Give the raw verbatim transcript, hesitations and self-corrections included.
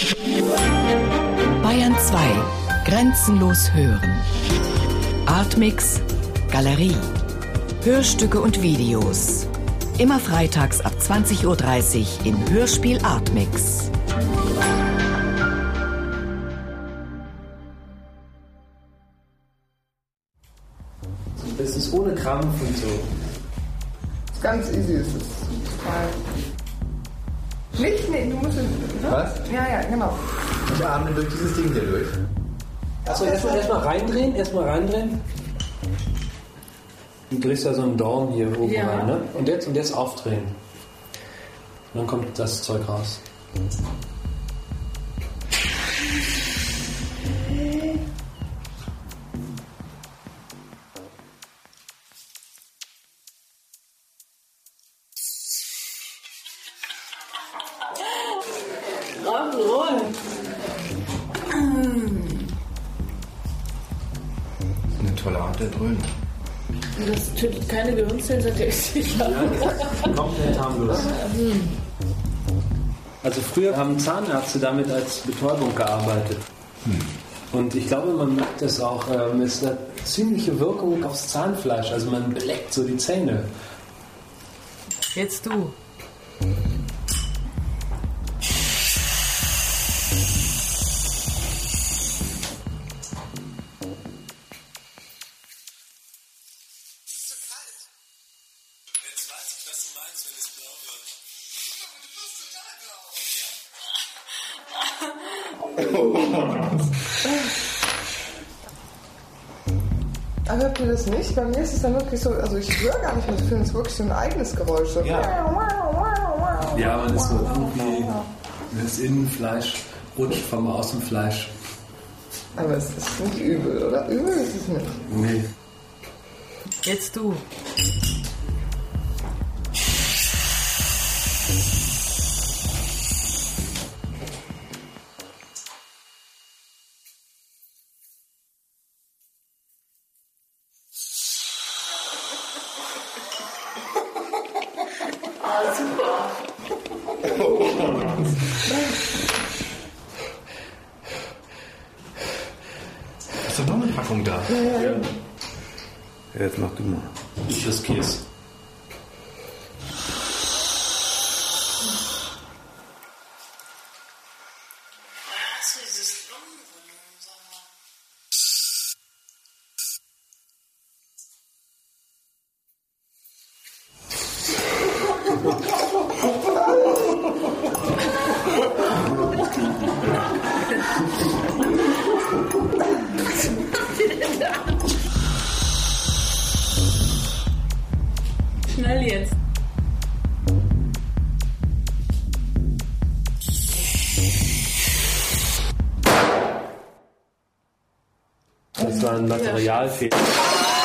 Bayern zwei. Grenzenlos hören. Artmix Galerie. Hörstücke und Videos. Immer freitags ab zwanzig Uhr dreißig im Hörspiel Artmix. Das ist ohne Krampf und so. Das ist ganz easy, ist es. Total. Nicht, nee, du musst es. Ne? Was? Ja, ja, genau. Ich atme durch dieses Ding hier durch. Achso, erstmal erst mal reindrehen, erstmal reindrehen. Du drehst ja so einen Dorn hier oben Ja. rein, ne? Und jetzt, und jetzt aufdrehen. Und dann kommt das Zeug raus. Eine tolle Art der Dröhnen. Das tötet keine Gehirnzellen, seid ihr sicher? Komplett harmlos. Also früher haben Zahnärzte damit als Betäubung gearbeitet. Hm. Und ich glaube, man merkt es auch, ähm, es hat ziemliche Wirkung aufs Zahnfleisch. Also man beleckt so die Zähne. Jetzt du. Aber hört ihr das nicht? Bei mir ist es dann wirklich so, also ich höre gar nicht mehr so viel, es ist wirklich so ein eigenes Geräusch. So. Ja. Ja, man ist so irgendwie, das Innenfleisch rutscht vom Außenfleisch. Aber es ist nicht übel, oder? Übel ist es nicht. Nee. Jetzt du. Ist doch noch eine Packung da? Ja. Jetzt mach du mal. Ich riskiere es. Schnell jetzt. Das war ein Materialfehler.